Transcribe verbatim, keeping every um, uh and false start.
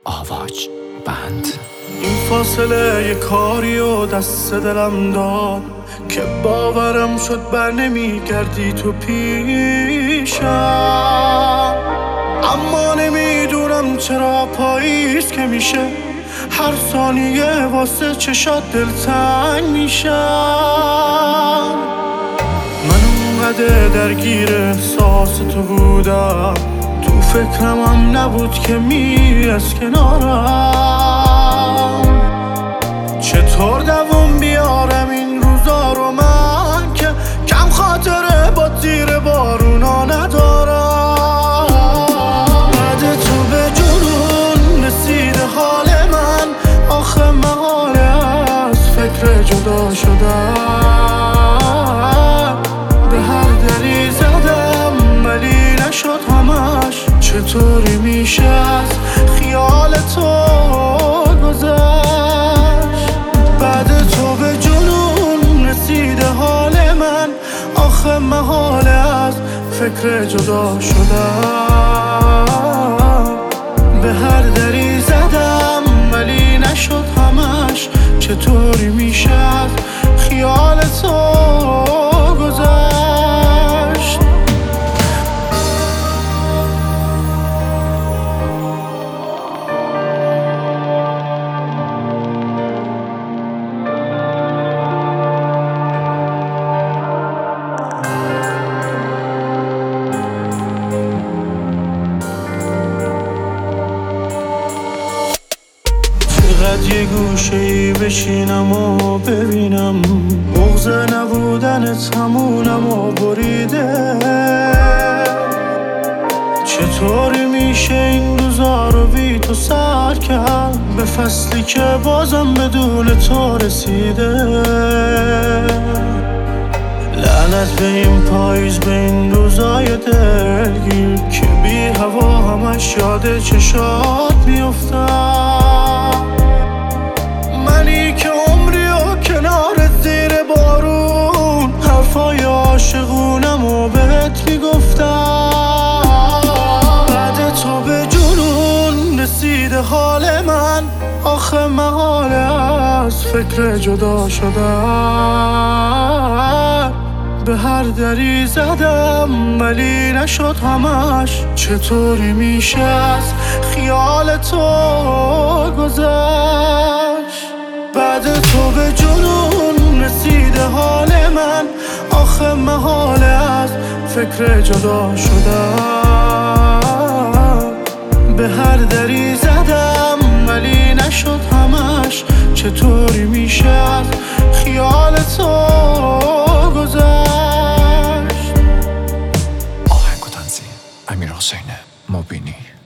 آواج بند. این فاصله یه کاری و دست دلم داد که باورم شد بر نمیگردی تو پیشم، اما نمیدونم چرا پاییز که میشه هر ثانیه واسه چشات دلتنگ میشم. من اونقدر درگیر احساس تو بودم، تو فکرم هم نبود که میری از کنارم. چطور دوام بیارم این روزا رو من که کم خاطره با تیر بارونا ندارم. بعد تو به جنون رسیده حال من، آخه محاله از فکر جدا شدم. به هر دری زدم ولی نشد همش، چطوری میشه از خیال تو گذشت. بعد تو به جنون رسیده حال من، آخه محاله از فکر جدا شدم. به هر دری زدم ولی نشد همش، چطوری میشه از خیال تو گذشت. فقط یه گوشه‌ای بشینم و ببینم بغض نبودنت همونم و بریده. چطوری میشه این روزا رو بی تو سر کرد، به فصلی که بازم بدون تو رسیده. لعنت به این پاییز، به این روزای دلگیر که بی هوا همش یاد چشات میافتم. منی که عمری و کنارت زیر بارون حرفای عاشقونم و بهت میگفتم. بعد تو به جنون رسیده حال من، آخه محاله از فکر جدا شدن. به هر دری زدم ولی نشد همش، چطوری میشه از خیال تو گذشت. بعد تو به جنون رسیده حال من، آخه محاله از فکر جدا شدن. به هر دری زدم ولی نشد همش، چطوری میشه از خیال تو گذشت. آهنگ و تنظیم امیر حسین مبینی.